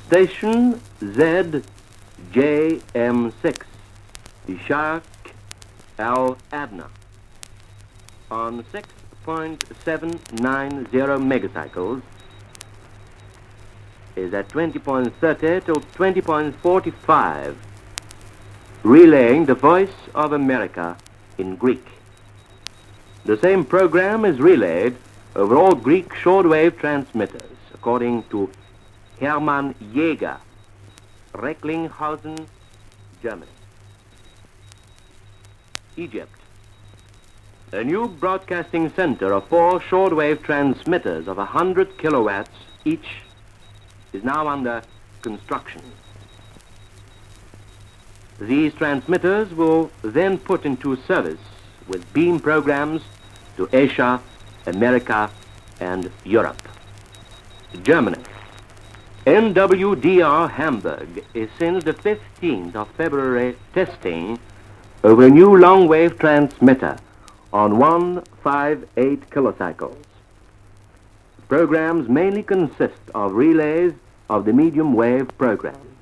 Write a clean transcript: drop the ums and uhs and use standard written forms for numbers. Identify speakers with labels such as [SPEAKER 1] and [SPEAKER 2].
[SPEAKER 1] Station ZJM6, Ishaq Al-Adna, on 6.790 megacycles, is at 20.30 to 20.45, relaying the Voice of America in Greek. The same program is relayed over all Greek shortwave transmitters, according to Hermann Jäger, Recklinghausen, Germany. Egypt. A new broadcasting center of 4 shortwave transmitters of 100 kilowatts each is now under construction. These transmitters will then put into service with beam programs to Asia, America, and Europe. Germany. NWDR Hamburg is since the 15th of February testing over a new long-wave transmitter on 158 kilocycles. Programs mainly consist of relays of the medium-wave program.